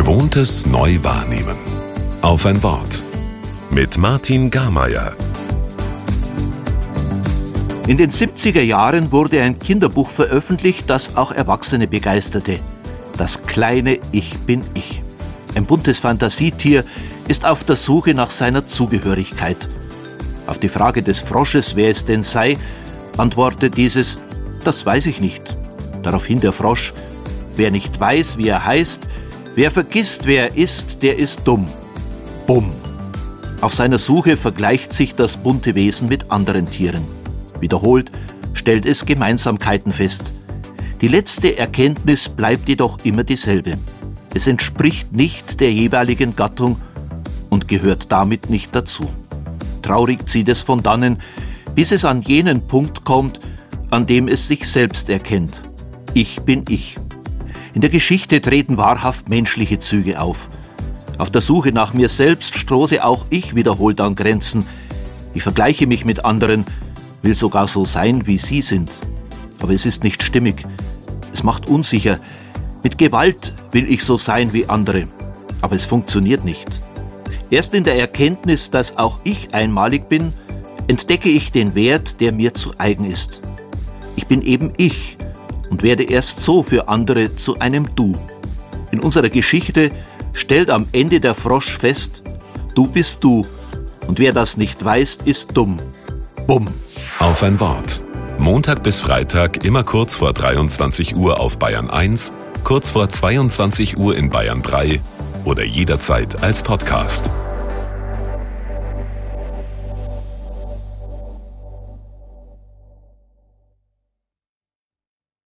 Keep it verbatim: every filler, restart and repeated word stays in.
Gewohntes neu wahrnehmen. Auf ein Wort. Mit Martin Garmeier. In den siebziger Jahren wurde ein Kinderbuch veröffentlicht, das auch Erwachsene begeisterte. Das kleine Ich bin ich. Ein buntes Fantasietier ist auf der Suche nach seiner Zugehörigkeit. Auf die Frage des Frosches, wer es denn sei, antwortet dieses: Das weiß ich nicht. Daraufhin der Frosch: Wer nicht weiß, wie er heißt, wer vergisst, wer er ist, der ist dumm. Bumm. Auf seiner Suche vergleicht sich das bunte Wesen mit anderen Tieren. Wiederholt stellt es Gemeinsamkeiten fest. Die letzte Erkenntnis bleibt jedoch immer dieselbe. Es entspricht nicht der jeweiligen Gattung und gehört damit nicht dazu. Traurig zieht es von dannen, bis es an jenen Punkt kommt, an dem es sich selbst erkennt. Ich bin ich. In der Geschichte treten wahrhaft menschliche Züge auf. Auf der Suche nach mir selbst stoße auch ich wiederholt an Grenzen. Ich vergleiche mich mit anderen, will sogar so sein, wie sie sind. Aber es ist nicht stimmig. Es macht unsicher. Mit Gewalt will ich so sein wie andere. Aber es funktioniert nicht. Erst in der Erkenntnis, dass auch ich einmalig bin, entdecke ich den Wert, der mir zu eigen ist. Ich bin eben ich und werde erst so für andere zu einem Du. In unserer Geschichte stellt am Ende der Frosch fest: Du bist du, und wer das nicht weiß, ist dumm. Bumm. Auf ein Wort. Montag bis Freitag immer kurz vor dreiundzwanzig Uhr auf Bayern eins, kurz vor zweiundzwanzig Uhr in Bayern drei oder jederzeit als Podcast.